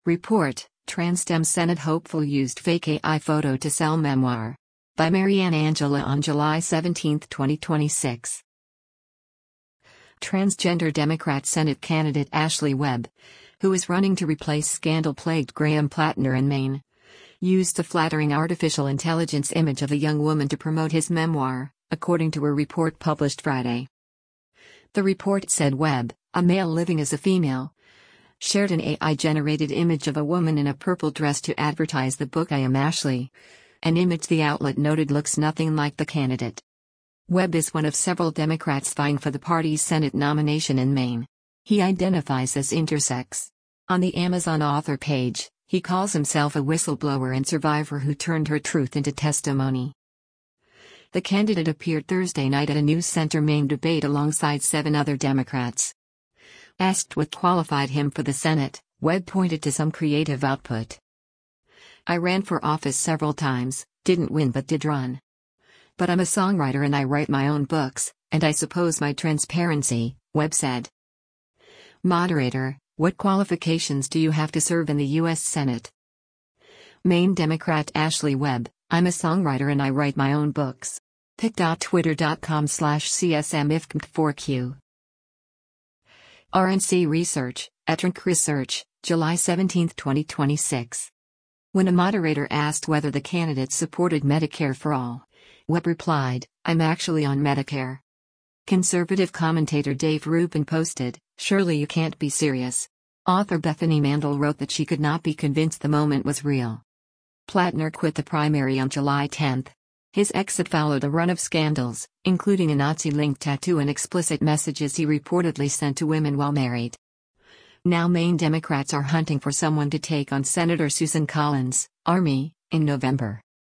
Report, Transdem Senate hopeful used fake AI photo to sell memoir. By Marianne Angela on July 17, 2026. Transgender Democrat Senate candidate Ashley Webb, who is running to replace scandal-plagued Graham Plattner in Maine, used a flattering artificial intelligence image of a young woman to promote his memoir, according to a report published Friday. The report said Webb, a male living as a female, shared an AI-generated image of a woman in a purple dress to advertise the book I Am Ashley, an image the outlet noted looks nothing like the candidate. Webb is one of several Democrats vying for the party's Senate nomination in Maine. He identifies as intersex. On the Amazon author page, he calls himself a whistleblower and survivor who turned her truth into testimony. The candidate appeared Thursday night at a News Center Maine debate alongside 7 other Democrats. Asked what qualified him for the Senate, Webb pointed to some creative output. "I ran for office several times, didn't win but did run. But I'm a songwriter and I write my own books, and I suppose my transparency," Webb said. Moderator, what qualifications do you have to serve in the U.S. Senate? Maine Democrat Ashley Webb, "I'm a songwriter and I write my own books." pic.twitter.com/csmifcmt4q. RNC Research, Etrank Research, July 17, 2026. When a moderator asked whether the candidate supported Medicare for all, Webb replied, "I'm actually on Medicare." Conservative commentator Dave Rubin posted, "Surely you can't be serious." Author Bethany Mandel wrote that she could not be convinced the moment was real. Plattner quit the primary on July 10. His exit followed a run of scandals, including a Nazi-linked tattoo and explicit messages he reportedly sent to women while married. Now Maine Democrats are hunting for someone to take on Senator Susan Collins, Army, in November.